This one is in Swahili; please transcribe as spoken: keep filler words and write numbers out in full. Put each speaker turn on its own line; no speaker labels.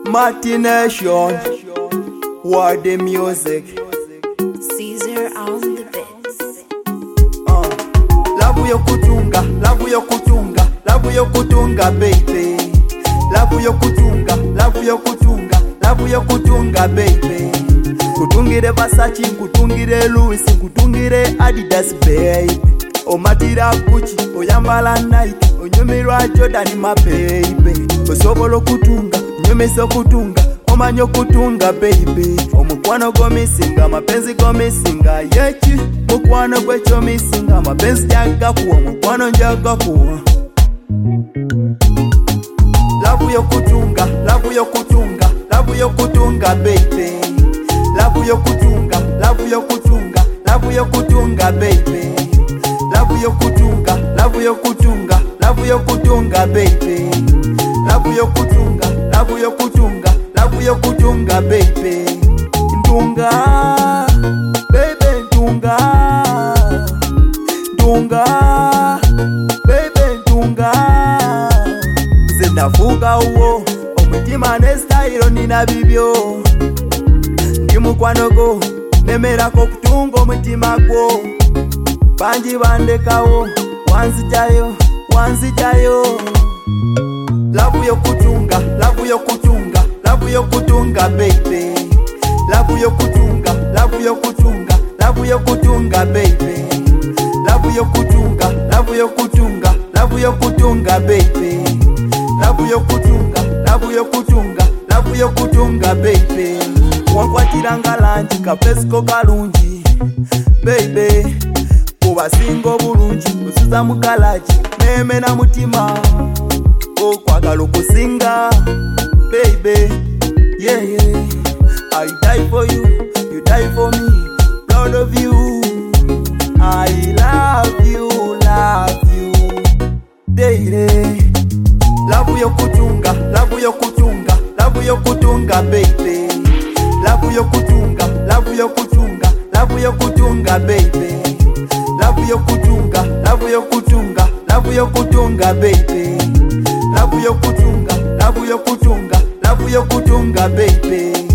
Martination, what the music.
Caesar on the beats.
Uh, love yo kutunga, love yo kutunga, love yo kutunga, baby. Love yo kutunga, love yo kutunga, love yo kutunga, baby. Kutungire Versace, kutungire Louis, kutungire Adidas, baby. Omatira Gucci, oyambala Nike, onyumirwa Jordan, my baby. Osobolo kutunga, nyumiso kutunga, omanyo kutunga, baby. Omukwano go misinga, mapenzi go misinga, yechi. Mukwano gwecho misinga, mapenzi jaga kuwa, mukwano njaga kuwa. Love yo kutunga, love yo kutunga, love yo kutunga, baby. Love yo kutunga, love yo kutunga, love yo kutunga, baby. Love yo kutunga, love yo kutunga, love yo kutunga, baby. Love yo kutunga, love yo kutunga, love yo kutunga, baby. Ndunga, baby, ndunga. Ndunga, baby, ndunga. Zendavuga uwo, omutima ne style nina bibyo. Ndimukwano go, nemerako kutunga omutima gwo. Banji bandekawo, wanzijayo, wanzijayo. Love yo kutunga, love yo kutunga, love yo kutunga, baby. Love yo kutunga, love yo kutunga, love yo kutunga, baby. Love yo kutunga, love yo kutunga, love yo kutunga, baby. Love yo kutunga, love yo kutunga, love yo kutunga, baby. Wankwatiranga lanji kapesiko kalungi, baby. Kubasingo bulungi, usuza mukalaji, meme na mutima. Okwagala okusinga, baby. Yeah, yeah. I die for you, you die for me. Proud of you. I love you, love you. Daily. Love yo kutunga, love yo kutunga, love yo kutunga, baby. Love yo kutunga, love yo kutunga, love yo kutunga, baby. Love yo kutunga, love yo kutunga, love yo kutunga, baby. Love yo kutunga, love yo kutunga, love yo kutunga, baby.